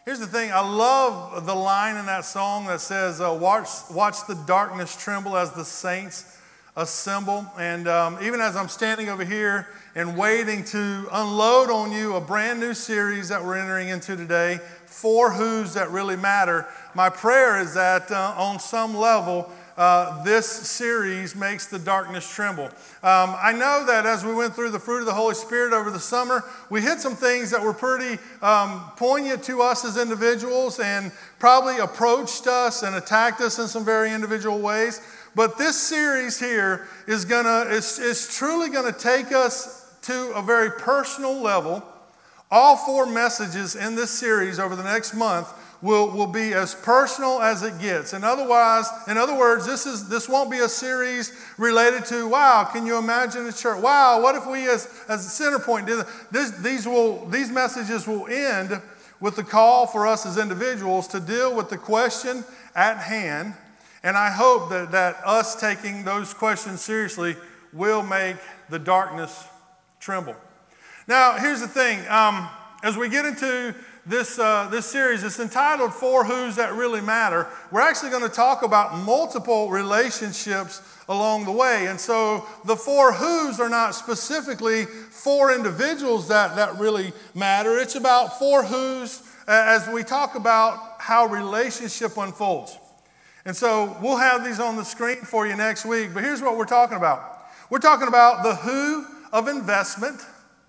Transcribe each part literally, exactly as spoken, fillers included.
Here's the thing. I love the line in that song that says, uh, watch, watch the darkness tremble as the saints assemble. And um, even as I'm standing over here and waiting to unload on you a brand new series that we're entering into today, Four Who's That Really Matter, my prayer is that uh, on some level, Uh, this series makes the darkness tremble. Um, I know that as we went through the fruit of the Holy Spirit over the summer, we hit some things that were pretty um, poignant to us as individuals and probably approached us and attacked us in some very individual ways. But this series here is gonna is, is truly gonna take us to a very personal level. All four messages in this series over the next month will, will be as personal as it gets. And otherwise, in other words, this is this won't be a series related to, wow, can you imagine a church? Wow, what if we as, as a center point did this? These will these messages will end with the call for us as individuals to deal with the question at hand. And I hope that, that us taking those questions seriously will make the darkness tremble. Now, here's the thing. Um, as we get into this, uh, this series, it's entitled Four Who's That Really Matter. We're actually going to talk about multiple relationships along the way. And so the four who's are not specifically four individuals that, that really matter. It's about four who's as we talk about how relationship unfolds. And so we'll have these on the screen for you next week. But here's what we're talking about. We're talking about the who of investment,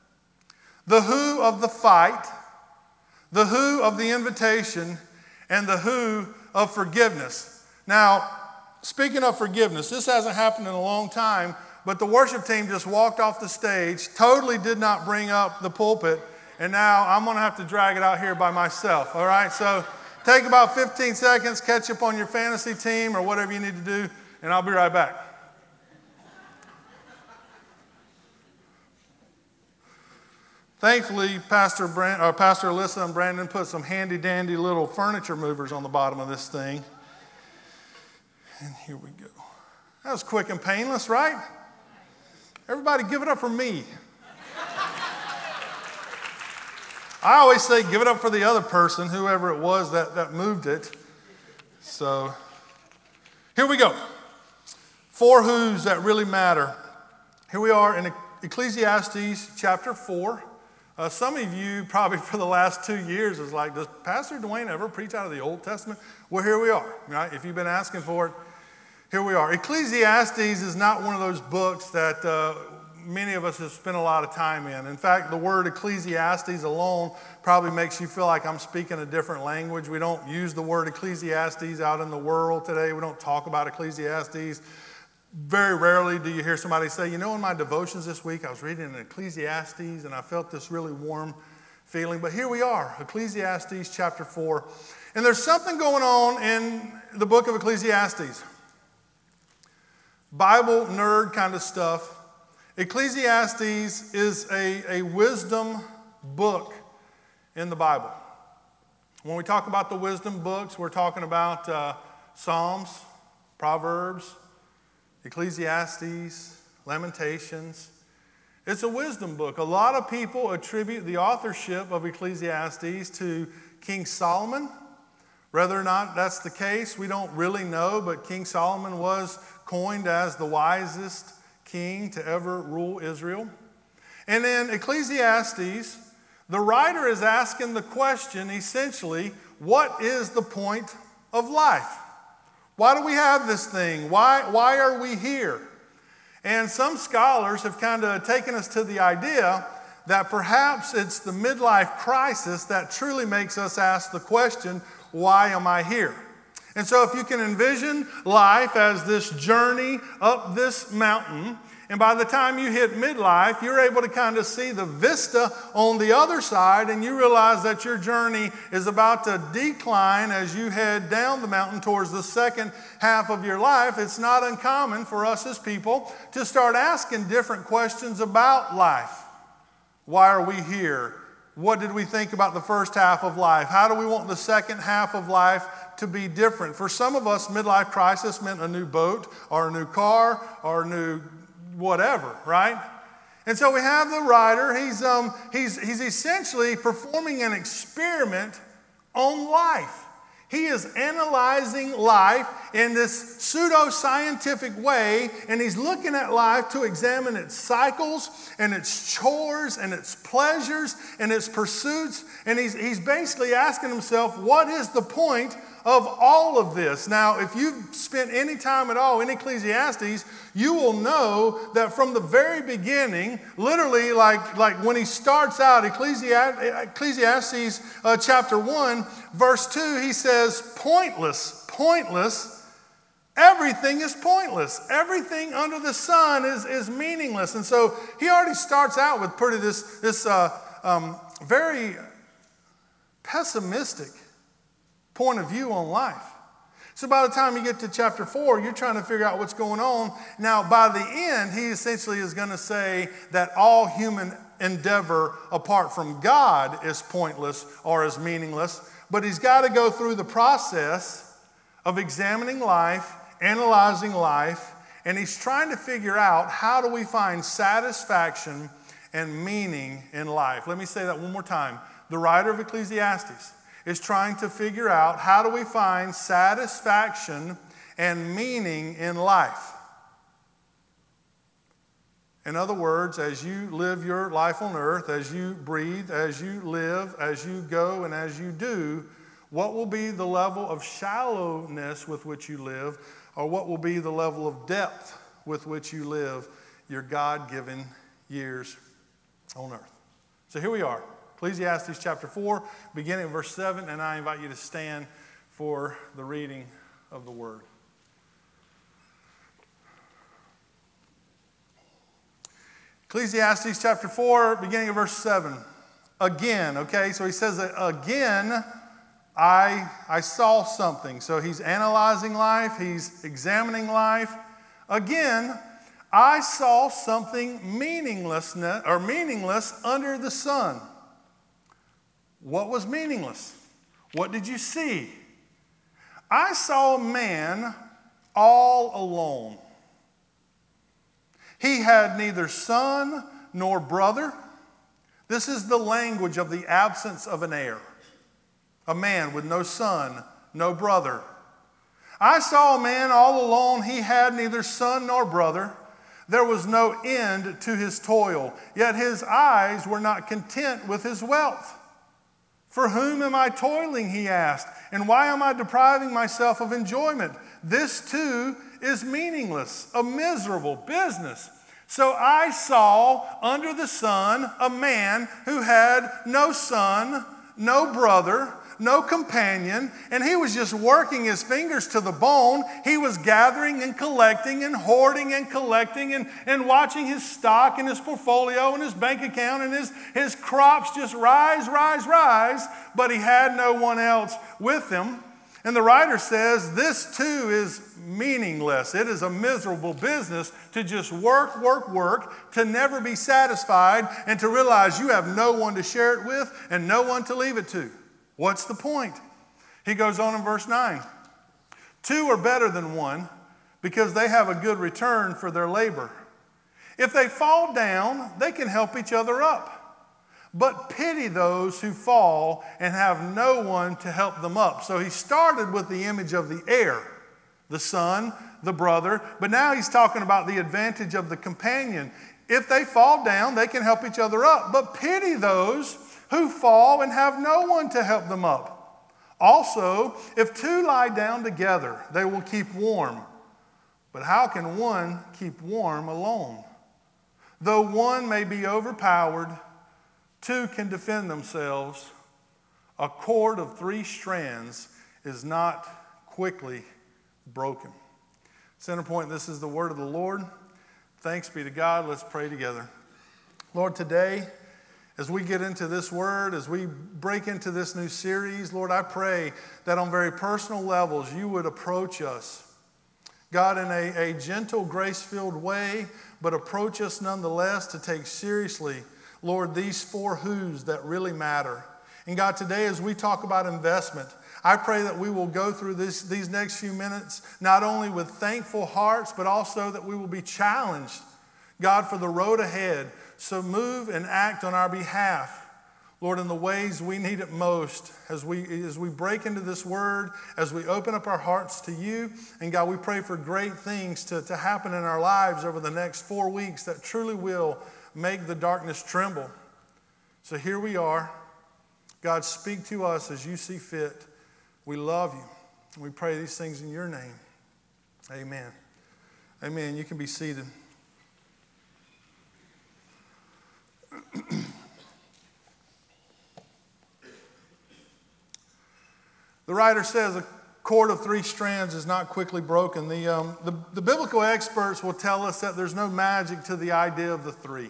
the who of the fight, the who of the invitation, and the who of forgiveness. Now, speaking of forgiveness, this hasn't happened in a long time, but the worship team just walked off the stage, totally did not bring up the pulpit, and now I'm going to have to drag it out here by myself, all right? So take about fifteen seconds, catch up on your fantasy team or whatever you need to do, and I'll be right back. Thankfully, Pastor Brand, or Pastor Alyssa and Brandon put some handy-dandy little furniture movers on the bottom of this thing. And here we go. That was quick and painless, right? Everybody give it up for me. I always say give it up for the other person, whoever it was that, that moved it. So here we go. Four who's that really matter. Here we are in Ecclesiastes chapter four. Uh, some of you probably for the last two years is like, does Pastor Dwayne ever preach out of the Old Testament? Well, here we are, right? If you've been asking for it, here we are. Ecclesiastes is not one of those books that uh, many of us have spent a lot of time in. In fact, the word Ecclesiastes alone probably makes you feel like I'm speaking a different language. We don't use the word Ecclesiastes out in the world today. We don't talk about Ecclesiastes. Very rarely do you hear somebody say, you know, in my devotions this week, I was reading in Ecclesiastes and I felt this really warm feeling. But here we are, Ecclesiastes chapter four. And there's something going on in the book of Ecclesiastes. Bible nerd kind of stuff. Ecclesiastes is a, a wisdom book in the Bible. When we talk about the wisdom books, we're talking about uh, Psalms, Proverbs, Ecclesiastes, Lamentations. It's a wisdom book. A lot of people attribute the authorship of Ecclesiastes to King Solomon. Whether or not that's the case, we don't really know, but King Solomon was coined as the wisest king to ever rule Israel. And in Ecclesiastes, the writer is asking the question, essentially, what is the point of life? Why do we have this thing? Why, why are we here? And some scholars have kind of taken us to the idea that perhaps it's the midlife crisis that truly makes us ask the question, why am I here? And so if you can envision life as this journey up this mountain, and by the time you hit midlife, you're able to kind of see the vista on the other side, and you realize that your journey is about to decline as you head down the mountain towards the second half of your life. It's not uncommon for us as people to start asking different questions about life. Why are we here? What did we think about the first half of life? How do we want the second half of life to be different? For some of us, midlife crisis meant a new boat or a new car or a new whatever, right? And so we have the writer. He's, um, he's, he's essentially performing an experiment on life. He is analyzing life in this pseudo-scientific way, and he's looking at life to examine its cycles and its chores and its pleasures and its pursuits. And he's, he's basically asking himself, what is the point of all of this? Now, if you've spent any time at all in Ecclesiastes, you will know that from the very beginning, literally like, like when he starts out, Ecclesiastes, Ecclesiastes uh, chapter one, verse two, he says, pointless, pointless, everything is pointless. Everything under the sun is, is meaningless. And so he already starts out with pretty this, this uh, um, very pessimistic point of view on life. So by the time you get to chapter four, you're trying to figure out what's going on. Now, by the end, he essentially is going to say that all human endeavor apart from God is pointless or is meaningless. But he's got to go through the process of examining life, analyzing life, and he's trying to figure out how do we find satisfaction and meaning in life. Let me say that one more time. The writer of Ecclesiastes is trying to figure out how do we find satisfaction and meaning in life. In other words, as you live your life on earth, as you breathe, as you live, as you go, and as you do, what will be the level of shallowness with which you live, or what will be the level of depth with which you live your God-given years on earth? So here we are. Ecclesiastes chapter four, beginning of verse seven, and I invite you to stand for the reading of the word. Ecclesiastes chapter four, beginning of verse seven. Again, okay, so he says that again, I, I saw something. So he's analyzing life, he's examining life. Again, I saw something meaningless or meaningless under the sun. What was meaningless? What did you see? I saw a man all alone. He had neither son nor brother. This is the language of the absence of an heir. A man with no son, no brother. I saw a man all alone. He had neither son nor brother. There was no end to his toil, yet his eyes were not content with his wealth. For whom am I toiling, he asked, and why am I depriving myself of enjoyment? This too is meaningless, a miserable business. So I saw under the sun a man who had no son, no brother, no companion, and he was just working his fingers to the bone. He was gathering and collecting and hoarding and collecting and, and watching his stock and his portfolio and his bank account and his, his crops just rise, rise, rise, but he had no one else with him. And the writer says this too is meaningless. It is a miserable business to just work, work, work, to never be satisfied, and to realize you have no one to share it with and no one to leave it to. What's the point? He goes on in verse nine. Two are better than one because they have a good return for their labor. If they fall down, they can help each other up. But pity those who fall and have no one to help them up. So he started with the image of the heir, the son, the brother, but now he's talking about the advantage of the companion. If they fall down, they can help each other up. But pity those who fall and have no one to help them up. Also, if two lie down together, they will keep warm. But how can one keep warm alone? Though one may be overpowered, two can defend themselves. A cord of three strands is not quickly broken. Center point, this is the word of the Lord. Thanks be to God. Let's pray together. Lord, today, as we get into this word, as we break into this new series, Lord, I pray that on very personal levels you would approach us. God, in a, a gentle, grace-filled way, but approach us nonetheless to take seriously, Lord, these four who's that really matter. And God, today as we talk about investment, I pray that we will go through this, these next few minutes not only with thankful hearts, but also that we will be challenged, God, for the road ahead. So move and act on our behalf. Lord, in the ways we need it most, as we, as we break into this word, as we open up our hearts to you. And God, we pray for great things to, to happen in our lives over the next four weeks that truly will make the darkness tremble. So here we are. God, speak to us as you see fit. We love you. We pray these things in your name. Amen. Amen. You can be seated. The writer says a cord of three strands is not quickly broken. The, um, the, the biblical experts will tell us that there's no magic to the idea of the three.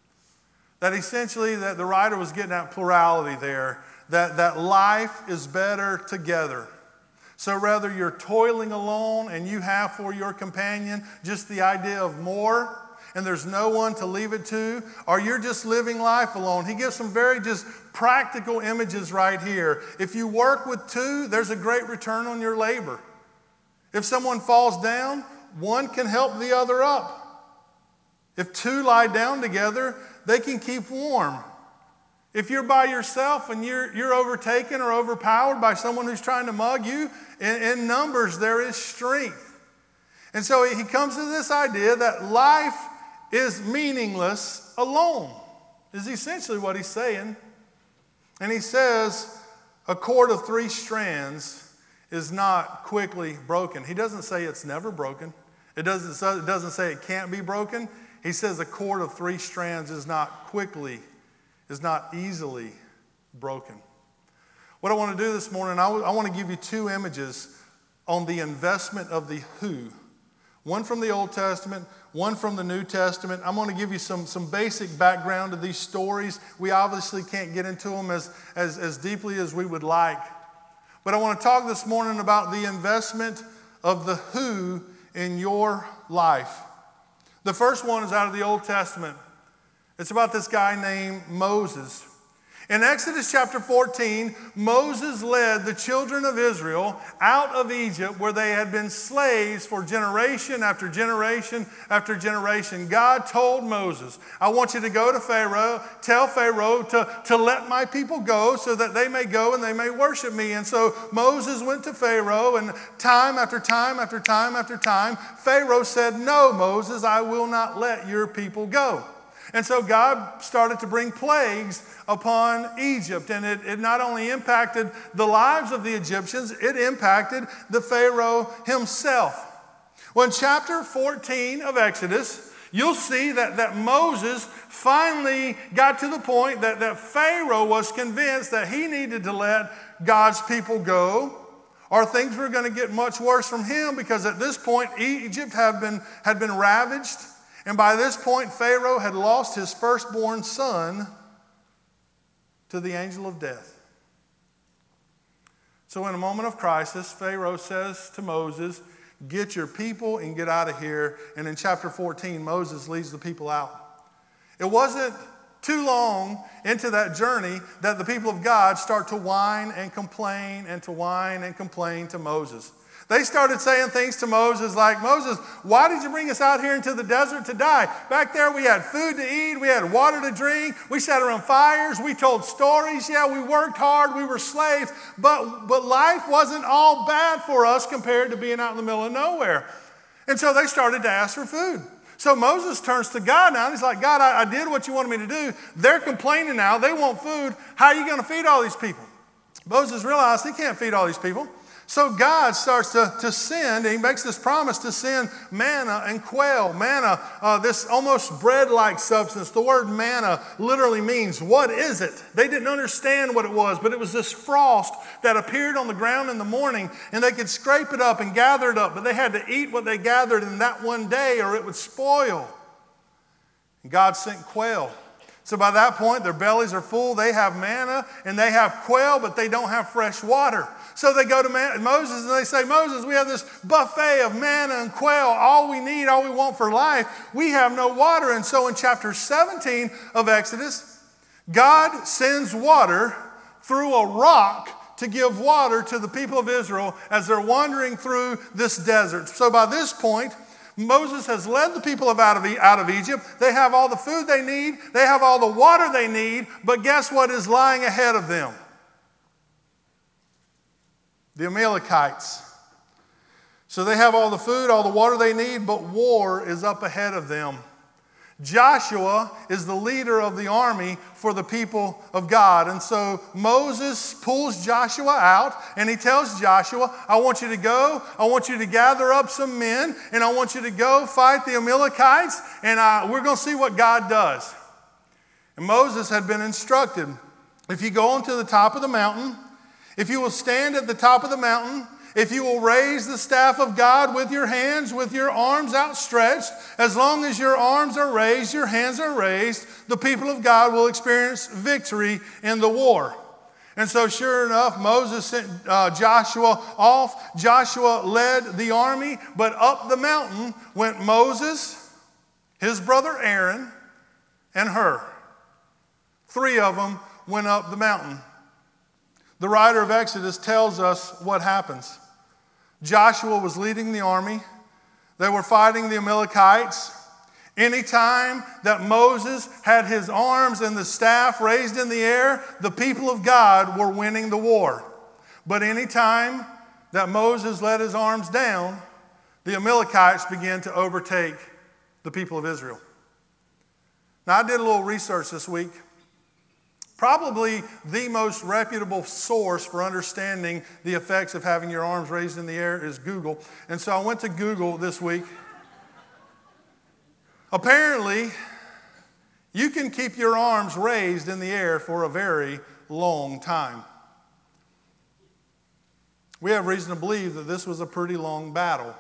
That essentially that the writer was getting at plurality there, that, that life is better together. So whether you're toiling alone and you have for your companion just the idea of more, and there's no one to leave it to, or you're just living life alone. He gives some very just practical images right here. If you work with two, there's a great return on your labor. If someone falls down, one can help the other up. If two lie down together, they can keep warm. If you're by yourself and you're, you're overtaken or overpowered by someone who's trying to mug you, in, in numbers there is strength. And so he comes to this idea that life is meaningless alone, is essentially what he's saying. And he says a cord of three strands is not quickly broken. He doesn't say it's never broken. It doesn't, it doesn't say it can't be broken. He says a cord of three strands is not quickly, is not easily broken. What I want to do this morning, I, w- I want to give you two images on the investment of the who. One from the Old Testament, one from the New Testament. I'm going to give you some, some basic background to these stories. We obviously can't get into them as, as, as deeply as we would like. But I want to talk this morning about the investment of the who in your life. The first one is out of the Old Testament. It's about this guy named Moses. In Exodus chapter fourteen, Moses led the children of Israel out of Egypt where they had been slaves for generation after generation after generation. God told Moses, I want you to go to Pharaoh, tell Pharaoh to, to let my people go so that they may go and they may worship me. And so Moses went to Pharaoh, and time after time after time after time, Pharaoh said, no, Moses, I will not let your people go. And so God started to bring plagues upon Egypt. And it, it not only impacted the lives of the Egyptians, it impacted the Pharaoh himself. Well, in chapter fourteen of Exodus, you'll see that, that Moses finally got to the point that, that Pharaoh was convinced that he needed to let God's people go, or things were going to get much worse from him, because at this point Egypt had been, had been ravaged. And by this point, Pharaoh had lost his firstborn son to the angel of death. So in a moment of crisis, Pharaoh says to Moses, get your people and get out of here. And in chapter fourteen, Moses leads the people out. It wasn't too long into that journey that the people of God start to whine and complain and to whine and complain to Moses. They started saying things to Moses like, Moses, why did you bring us out here into the desert to die? Back there we had food to eat, we had water to drink, we sat around fires, we told stories, yeah, we worked hard, we were slaves, but, but life wasn't all bad for us compared to being out in the middle of nowhere. And so they started to ask for food. So Moses turns to God now, and he's like, God, I, I did what you wanted me to do. They're complaining now, they want food. How are you going to feed all these people? Moses realized he can't feed all these people. So God starts to, to send, and he makes this promise to send manna and quail. Manna, uh, this almost bread-like substance. The word manna literally means, what is it? They didn't understand what it was, but it was this frost that appeared on the ground in the morning, and they could scrape it up and gather it up, but they had to eat what they gathered in that one day or it would spoil. And God sent quail. So by that point, their bellies are full. They have manna and they have quail, but they don't have fresh water. So they go to Moses and they say, Moses, we have this buffet of manna and quail, all we need, all we want for life. We have no water. And so in chapter seventeen of Exodus, God sends water through a rock to give water to the people of Israel as they're wandering through this desert. So by this point, Moses has led the people of out, of out of Egypt. They have all the food they need. They have all the water they need. But guess what is lying ahead of them? The Amalekites. So they have all the food, all the water they need, but war is up ahead of them. Joshua is the leader of the army for the people of God. And so Moses pulls Joshua out and he tells Joshua, I want you to go, I want you to gather up some men, and I want you to go fight the Amalekites, and I, we're going to see what God does. And Moses had been instructed, if you go onto the top of the mountain, if you will stand at the top of the mountain, if you will raise the staff of God with your hands, with your arms outstretched, as long as your arms are raised, your hands are raised, the people of God will experience victory in the war. And so sure enough, Moses sent uh, Joshua off. Joshua led the army, but up the mountain went Moses, his brother Aaron, and Hur. Three of them went up the mountain. The writer of Exodus tells us what happens. Joshua was leading the army. They were fighting the Amalekites. Anytime that Moses had his arms and the staff raised in the air, the people of God were winning the war. But anytime that Moses let his arms down, the Amalekites began to overtake the people of Israel. Now, I did a little research this week. Probably the most reputable source for understanding the effects of having your arms raised in the air is Google. And so I went to Google this week. Apparently, you can keep your arms raised in the air for a very long time. We have reason to believe that this was a pretty long battle.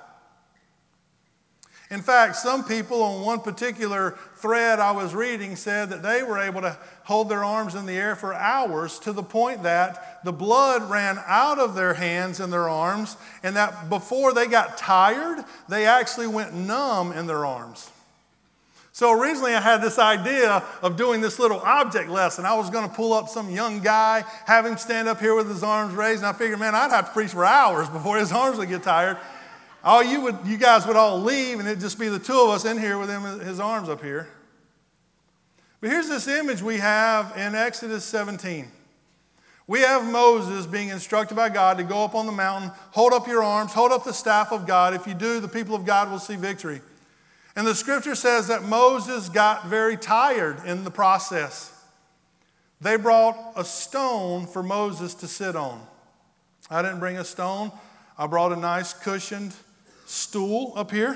In fact, some people on one particular thread I was reading said that they were able to hold their arms in the air for hours, to the point that the blood ran out of their hands and their arms, and that before they got tired, they actually went numb in their arms. So originally I had this idea of doing this little object lesson. I was going to pull up some young guy, have him stand up here with his arms raised, and I figured, man, I'd have to preach for hours before his arms would get tired. All you would, you guys would all leave, and it'd just be the two of us in here with him, his arms up here. But here's this image we have in Exodus seventeen. We have Moses being instructed by God to go up on the mountain, hold up your arms, hold up the staff of God. If you do, the people of God will see victory. And the scripture says that Moses got very tired in the process. They brought a stone for Moses to sit on. I didn't bring a stone. I brought a nice cushioned stool up here.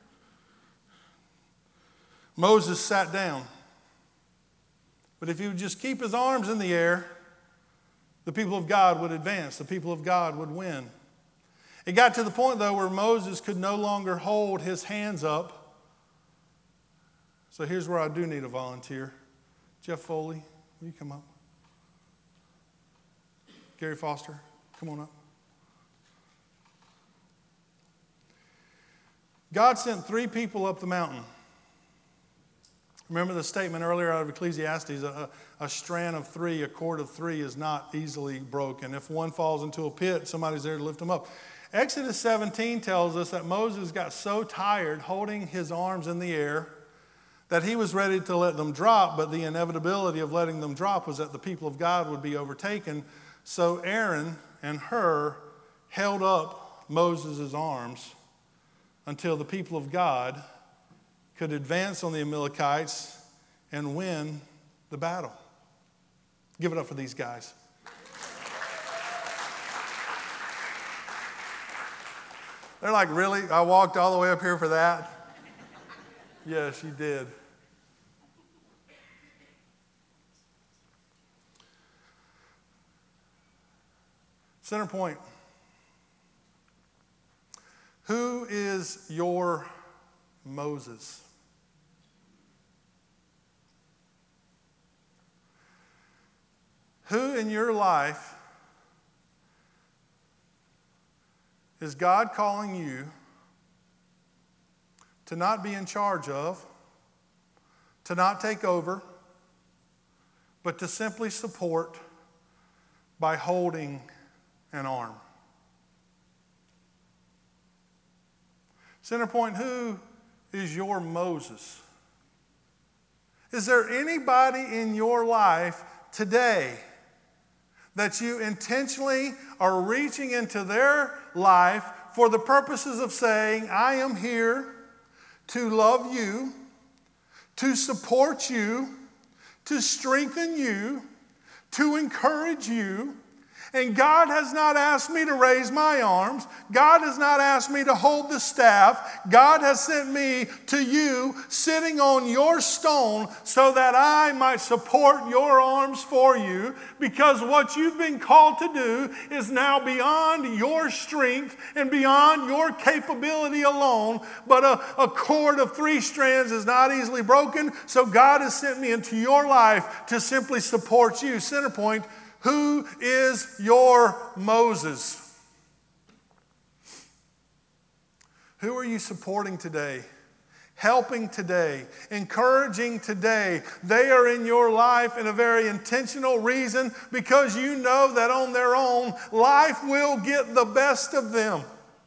Moses sat down. But if he would just keep his arms in the air, the people of God would advance. The people of God would win. It got to the point, though, where Moses could no longer hold his hands up. So here's where I do need a volunteer. Jeff Foley, will you come up? Gary Foster, come on up. God sent three people up the mountain. Remember the statement earlier out of Ecclesiastes, a, a strand of three, a cord of three is not easily broken. If one falls into a pit, somebody's there to lift them up. Exodus seventeen tells us that Moses got so tired holding his arms in the air that he was ready to let them drop, but the inevitability of letting them drop was that the people of God would be overtaken. So Aaron and Hur held up Moses' arms until the people of God could advance on the Amalekites and win the battle. Give it up for these guys. They're like, really? I walked all the way up here for that? Yes, you did. Center point. Who is your Moses? Who in your life is God calling you to not be in charge of, to not take over, but to simply support by holding an arm? Center point, who is your Moses? Is there anybody in your life today that you intentionally are reaching into their life for the purposes of saying, I am here to love you, to support you, to strengthen you, to encourage you? And God has not asked me to raise my arms. God has not asked me to hold the staff. God has sent me to you sitting on your stone so that I might support your arms for you, because what you've been called to do is now beyond your strength and beyond your capability alone. But a, a cord of three strands is not easily broken, so God has sent me into your life to simply support you. Centerpoint, who is your Moses? Who are you supporting today? Helping today? Encouraging today? They are in your life in a very intentional reason, because you know that on their own, life will get the best of them.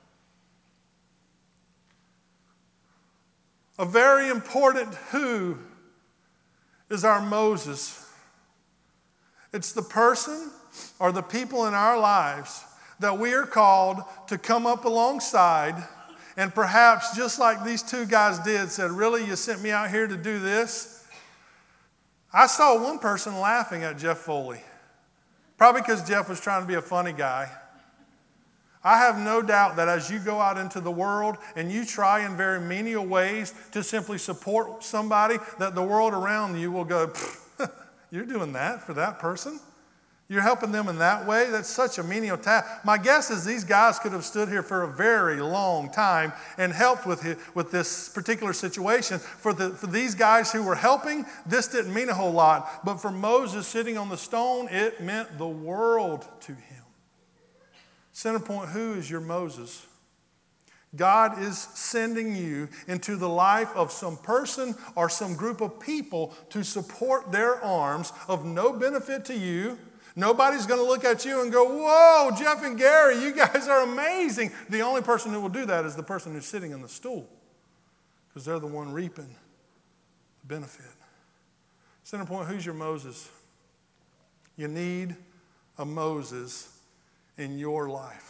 A very important who is our Moses. It's the person or the people in our lives that we are called to come up alongside and perhaps, just like these two guys did, said, really, you sent me out here to do this? I saw one person laughing at Jeff Foley, probably because Jeff was trying to be a funny guy. I have no doubt that as you go out into the world and you try in very menial ways to simply support somebody, that the world around you will go, you're doing that for that person? You're helping them in that way? That's such a menial task. My guess is these guys could have stood here for a very long time and helped with, it, with this particular situation. For, the, for these guys who were helping, this didn't mean a whole lot. But for Moses sitting on the stone, it meant the world to him. Centerpoint, who is your Moses? God is sending you into the life of some person or some group of people to support their arms of no benefit to you. Nobody's going to look at you and go, whoa, Jeff and Gary, you guys are amazing. The only person who will do that is the person who's sitting in the stool, because they're the one reaping the benefit. Centerpoint, who's your Moses? You need a Moses in your life.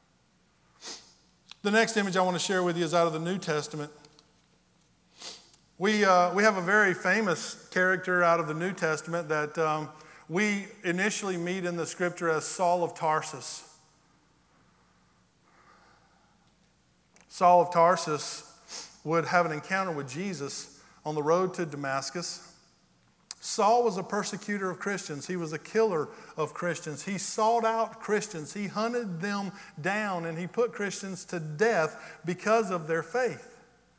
The next image I want to share with you is out of the New Testament. We, uh, we have a very famous character out of the New Testament that um, we initially meet in the scripture as Saul of Tarsus. Saul of Tarsus would have an encounter with Jesus on the road to Damascus. Saul was a persecutor of Christians. He was a killer of Christians. He sought out Christians. He hunted them down, and he put Christians to death because of their faith.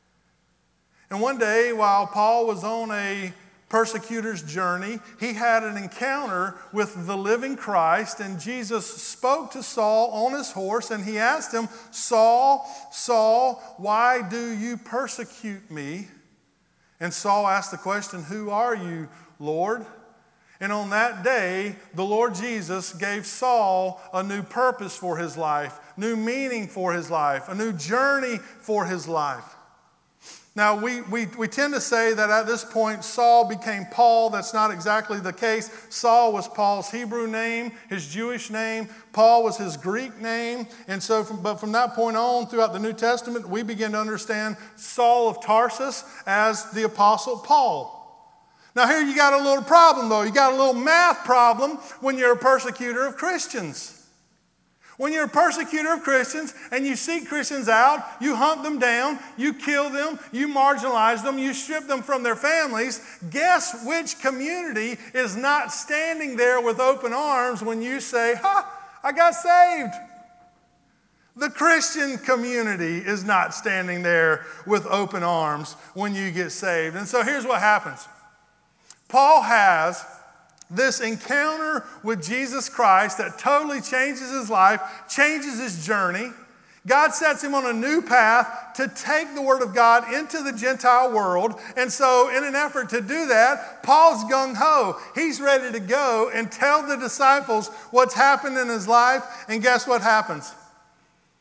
And one day, while Paul was on a persecutor's journey, he had an encounter with the living Christ, and Jesus spoke to Saul on his horse, and he asked him, Saul, Saul, why do you persecute me? And Saul asked the question, who are you, Lord? And on that day, the Lord Jesus gave Saul a new purpose for his life, new meaning for his life, a new journey for his life. Now, we, we, we tend to say that at this point, Saul became Paul. That's not exactly the case. Saul was Paul's Hebrew name, his Jewish name. Paul was his Greek name. And so, from, but from that point on, throughout the New Testament, we begin to understand Saul of Tarsus as the Apostle Paul. Now, here you got a little problem, though. You got a little math problem when you're a persecutor of Christians. When you're a persecutor of Christians and you seek Christians out, you hunt them down, you kill them, you marginalize them, you strip them from their families, guess which community is not standing there with open arms when you say, ha, I got saved? The Christian community is not standing there with open arms when you get saved. And so here's what happens. Paul has this encounter with Jesus Christ that totally changes his life, changes his journey. God sets him on a new path to take the Word of God into the Gentile world. And so in an effort to do that, Paul's gung-ho. He's ready to go and tell the disciples what's happened in his life. And guess what happens?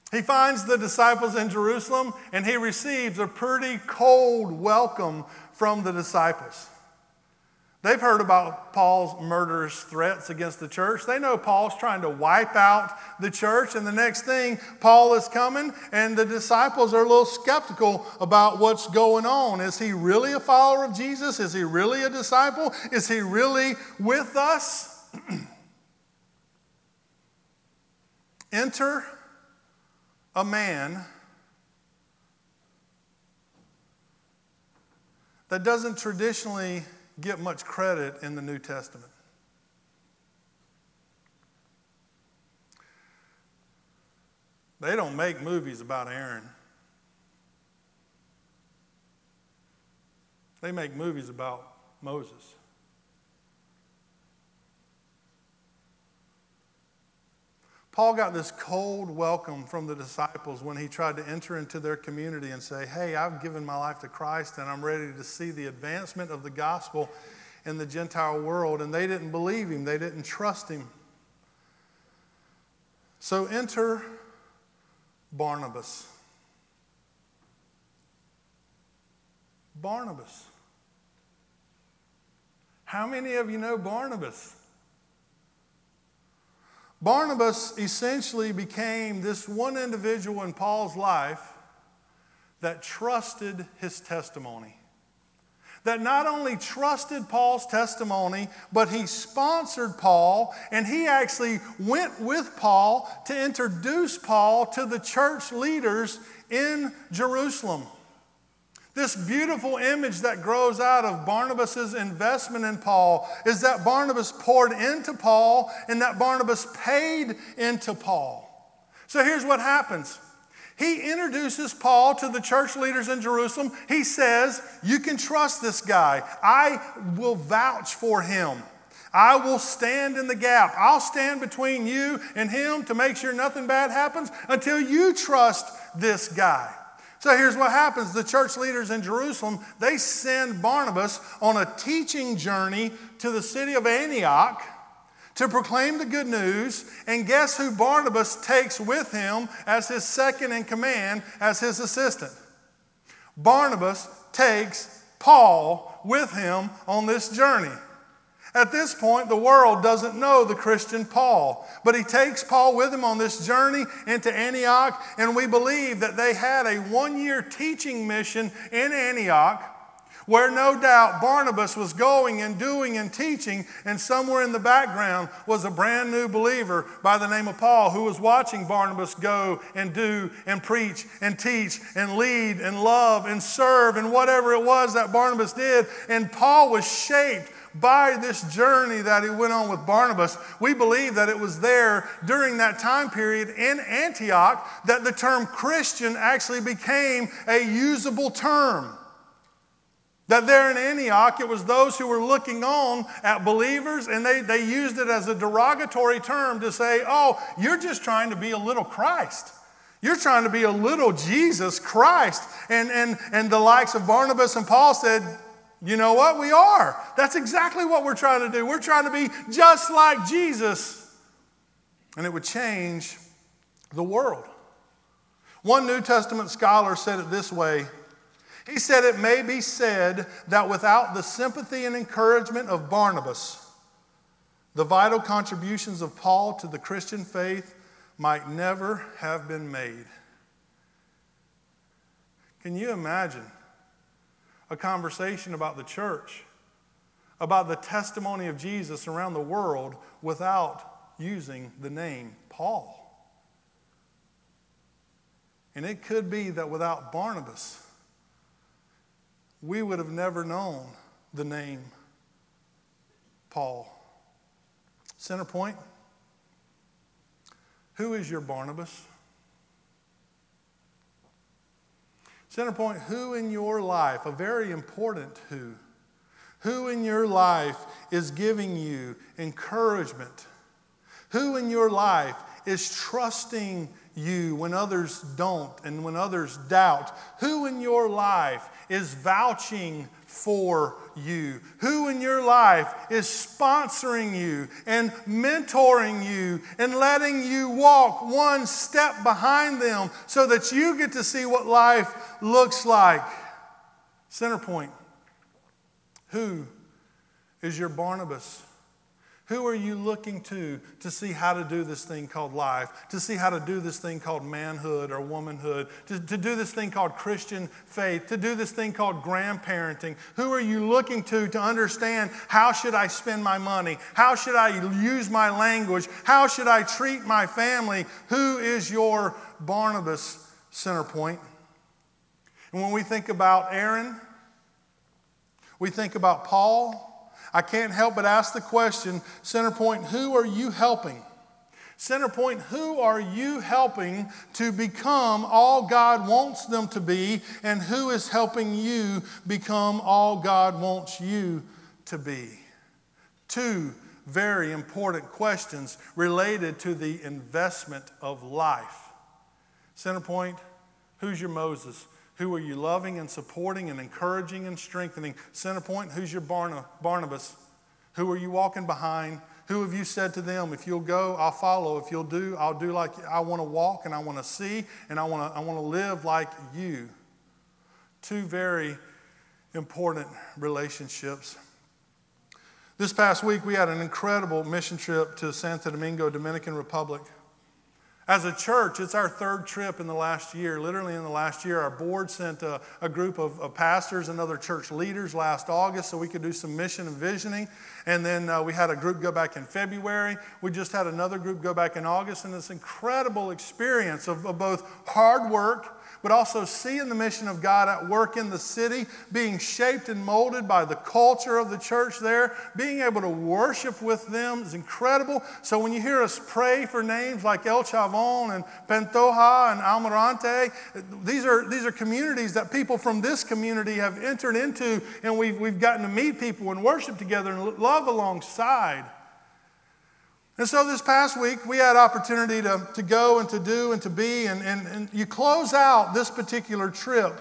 He finds the disciples in Jerusalem, and he receives a pretty cold welcome from the disciples. They've heard about Paul's murderous threats against the church. They know Paul's trying to wipe out the church, and the next thing, Paul is coming, and the disciples are a little skeptical about what's going on. Is he really a follower of Jesus? Is he really a disciple? Is he really with us? Enter a man that doesn't traditionally get much credit in the New Testament. They don't make movies about Aaron. They make movies about Moses. Paul got this cold welcome from the disciples when he tried to enter into their community and say, hey, I've given my life to Christ and I'm ready to see the advancement of the gospel in the Gentile world. And they didn't believe him. They didn't trust him. So enter Barnabas. Barnabas. How many of you know Barnabas? Barnabas essentially became this one individual in Paul's life that trusted his testimony. That not only trusted Paul's testimony, but he sponsored Paul, and he actually went with Paul to introduce Paul to the church leaders in Jerusalem. This beautiful image that grows out of Barnabas' investment in Paul is that Barnabas poured into Paul and that Barnabas paid into Paul. So here's what happens. He introduces Paul to the church leaders in Jerusalem. He says, you can trust this guy. I will vouch for him. I will stand in the gap. I'll stand between you and him to make sure nothing bad happens until you trust this guy. So here's what happens. The church leaders in Jerusalem, they send Barnabas on a teaching journey to the city of Antioch to proclaim the good news. And guess who Barnabas takes with him as his second in command, as his assistant? Barnabas takes Paul with him on this journey. At this point, the world doesn't know the Christian Paul, but he takes Paul with him on this journey into Antioch, and we believe that they had a one-year teaching mission in Antioch where no doubt Barnabas was going and doing and teaching, and somewhere in the background was a brand new believer by the name of Paul who was watching Barnabas go and do and preach and teach and lead and love and serve and whatever it was that Barnabas did. And Paul was shaped by this journey that he went on with Barnabas. We believe that it was there during that time period in Antioch that the term Christian actually became a usable term. That there in Antioch, it was those who were looking on at believers, and they, they used it as a derogatory term to say, oh, you're just trying to be a little Christ. You're trying to be a little Jesus Christ. And, and, and the likes of Barnabas and Paul said, you know what? We are. That's exactly what we're trying to do. We're trying to be just like Jesus. And it would change the world. One New Testament scholar said it this way. He said, it may be said that without the sympathy and encouragement of Barnabas, the vital contributions of Paul to the Christian faith might never have been made. Can you imagine a conversation about the church, about the testimony of Jesus around the world without using the name Paul? And it could be that without Barnabas, we would have never known the name Paul. Center point, who is your Barnabas? Center point, who in your life, a very important who, who in your life is giving you encouragement? Who in your life is trusting you when others don't and when others doubt? Who in your life is vouching for you? Who in your life is sponsoring you and mentoring you and letting you walk one step behind them so that you get to see what life looks like? Centerpoint. Who is your Barnabas? Who are you looking to to see how to do this thing called life, to see how to do this thing called manhood or womanhood, to, to do this thing called Christian faith, to do this thing called grandparenting? Who are you looking to to understand how should I spend my money? How should I use my language? How should I treat my family? Who is your Barnabas, Centerpoint? And when we think about Aaron, we think about Paul. I can't help but ask the question, Centerpoint, who are you helping? Centerpoint, who are you helping to become all God wants them to be, and who is helping you become all God wants you to be? Two very important questions related to the investment of life. Centerpoint, who's your Moses? Who are you loving and supporting and encouraging and strengthening? Centerpoint, who's your Barna, Barnabas? Who are you walking behind? Who have you said to them, if you'll go, I'll follow. If you'll do, I'll do like I want to walk and I want to see and I want to I want to live like you. Two very important relationships. This past week, we had an incredible mission trip to Santo Domingo, Dominican Republic. As a church, it's our third trip in the last year. Literally in the last year, our board sent a, a group of, of pastors and other church leaders last August so we could do some mission and visioning. And then uh, we had a group go back in February. We just had another group go back in August. And this incredible experience of, of both hard work, but also seeing the mission of God at work in the city, being shaped and molded by the culture of the church there, being able to worship with them is incredible. So when you hear us pray for names like El Chavon and Pantoja and Almirante, these are, these are communities that people from this community have entered into, and we've, we've gotten to meet people and worship together and love alongside. And so this past week, we had opportunity to, to go and to do and to be, and, and, and you close out this particular trip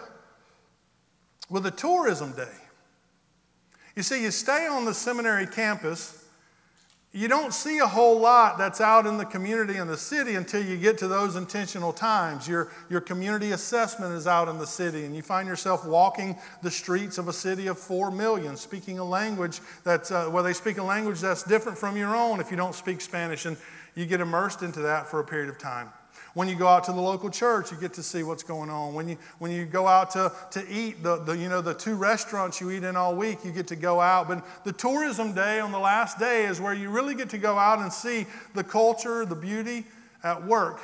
with a tourism day. You see, you stay on the seminary campus. You don't see a whole lot that's out in the community and the city until you get to those intentional times. Your, your community assessment is out in the city, and you find yourself walking the streets of a city of four million, speaking a language that's, uh, well, they speak a language that's different from your own if you don't speak Spanish, and you get immersed into that for a period of time. When you go out to the local church, you get to see what's going on. When you when you go out to, to eat, the, the you know the two restaurants you eat in all week, you get to go out. But the tourism day on the last day is where you really get to go out and see the culture, the beauty at work.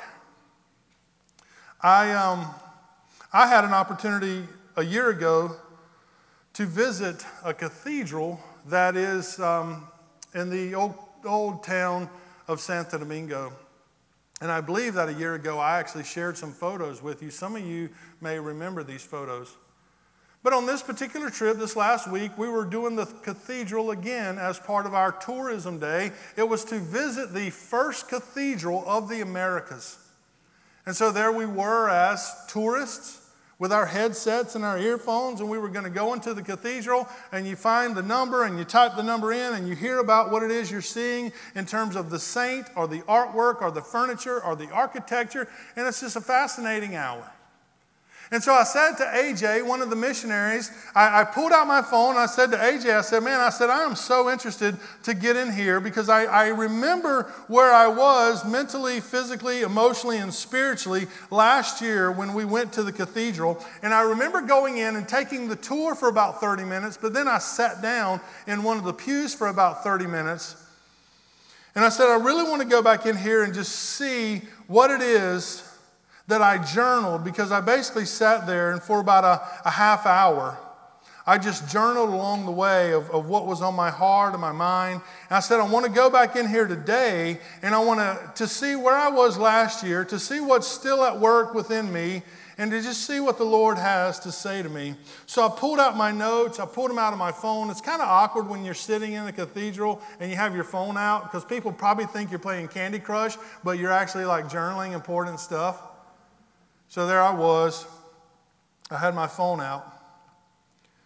I um I had an opportunity a year ago to visit a cathedral that is um, in the old, old town of Santo Domingo. And I believe that a year ago I actually shared some photos with you. Some of you may remember these photos. But on this particular trip, this last week, we were doing the cathedral again as part of our tourism day. It was to visit the first cathedral of the Americas. And so there we were as tourists with our headsets and our earphones, and we were going to go into the cathedral, and you find the number and you type the number in and you hear about what it is you're seeing in terms of the saint or the artwork or the furniture or the architecture, and it's just a fascinating hour. And so I said to A J, one of the missionaries, I, I pulled out my phone and I said to A J, I said, man, I said, I am so interested to get in here because I, I remember where I was mentally, physically, emotionally, and spiritually last year when we went to the cathedral. And I remember going in and taking the tour for about thirty minutes, but then I sat down in one of the pews for about thirty minutes. And I said, I really want to go back in here and just see what it is that I journaled, because I basically sat there and for about a, a half hour, I just journaled along the way of, of what was on my heart and my mind. And I said, I want to go back in here today and I want to, to see where I was last year, to see what's still at work within me, and to just see what the Lord has to say to me. So I pulled out my notes, I pulled them out of my phone. It's kind of awkward when you're sitting in the cathedral and you have your phone out, because people probably think you're playing Candy Crush, but you're actually like journaling important stuff. So there I was. I had my phone out.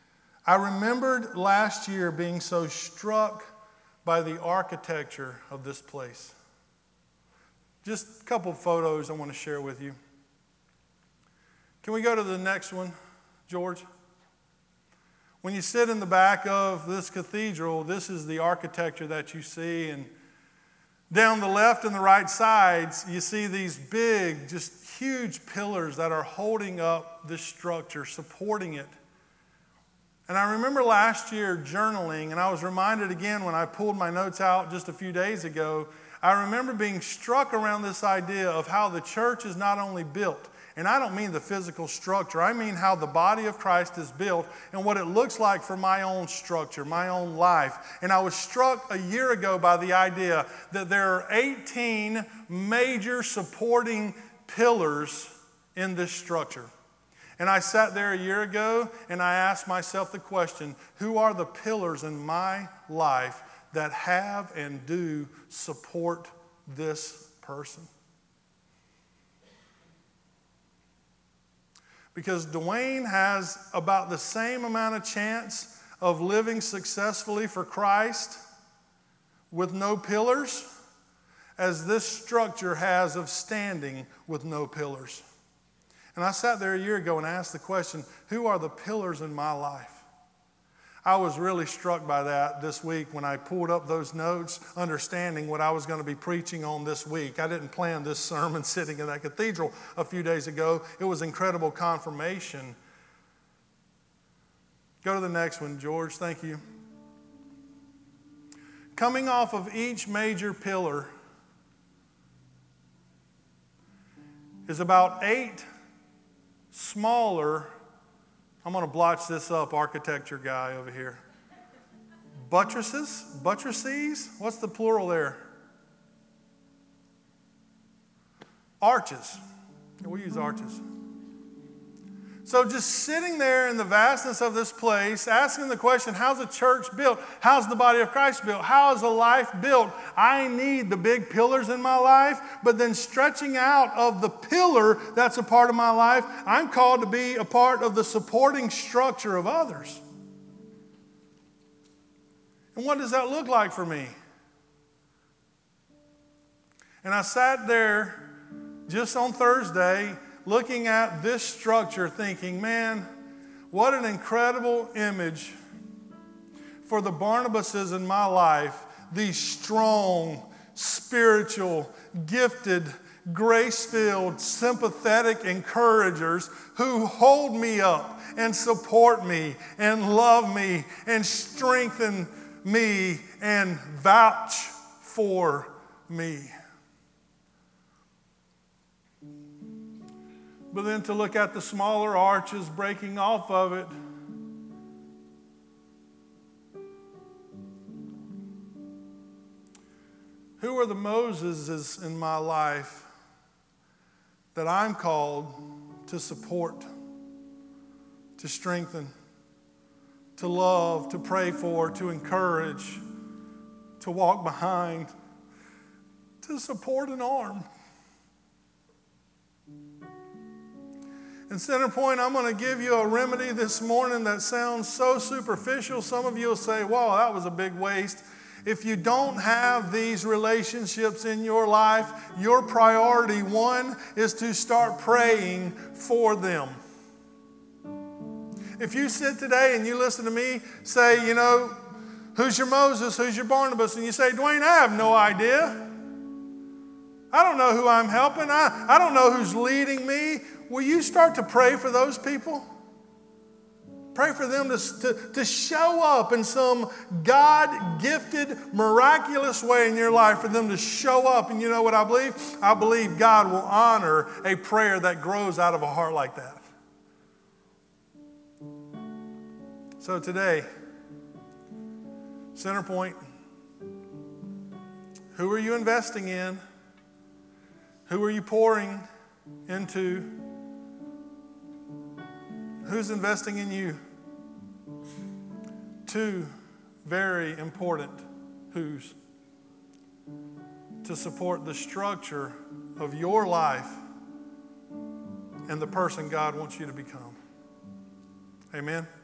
I remembered last year being so struck by the architecture of this place. Just a couple photos I want to share with you. Can we go to the next one, George? When you sit in the back of this cathedral, this is the architecture that you see. And down the left and the right sides, you see these big, just huge pillars that are holding up this structure, supporting it. And I remember last year journaling, and I was reminded again when I pulled my notes out just a few days ago, I remember being struck around this idea of how the church is not only built, and I don't mean the physical structure, I mean how the body of Christ is built and what it looks like for my own structure, my own life. And I was struck a year ago by the idea that there are eighteen major supporting pillars in this structure. And I sat there a year ago and I asked myself the question, who are the pillars in my life that have and do support this person? Because Dwayne has about the same amount of chance of living successfully for Christ with no pillars as this structure has of standing with no pillars. And I sat there a year ago and asked the question, who are the pillars in my life? I was really struck by that this week when I pulled up those notes, understanding what I was going to be preaching on this week. I didn't plan this sermon sitting in that cathedral a few days ago. It was incredible confirmation. Go to the next one, George. Thank you. Coming off of each major pillar is about eight smaller, I'm going to blotch this up, architecture guy over here. Buttresses? Buttresses? What's the plural there? Arches. We use arches. So just sitting there in the vastness of this place, asking the question, how's the church built? How's the body of Christ built? How is a life built? I need the big pillars in my life, but then stretching out of the pillar that's a part of my life, I'm called to be a part of the supporting structure of others. And what does that look like for me? And I sat there just on Thursday looking at this structure thinking, man, what an incredible image for the Barnabases in my life, these strong, spiritual, gifted, grace-filled, sympathetic encouragers who hold me up and support me and love me and strengthen me and vouch for me. But then to look at the smaller arches breaking off of it, who are the Moseses in my life that I'm called to support, to strengthen, to love, to pray for, to encourage, to walk behind, to support and arm? And Centerpoint, I'm going to give you a remedy this morning that sounds so superficial. Some of you will say, wow, that was a big waste. If you don't have these relationships in your life, your priority one is to start praying for them. If you sit today and you listen to me say, you know, who's your Moses, who's your Barnabas? And you say, Dwayne, I have no idea. I don't know who I'm helping. I, I don't know who's leading me. Will you start to pray for those people? Pray for them to, to, to show up in some God-gifted, miraculous way in your life, for them to show up. And you know what I believe? I believe God will honor a prayer that grows out of a heart like that. So today, Centerpoint, who are you investing in? Who are you pouring into? Who's investing in you? Two very important who's to support the structure of your life and the person God wants you to become. Amen.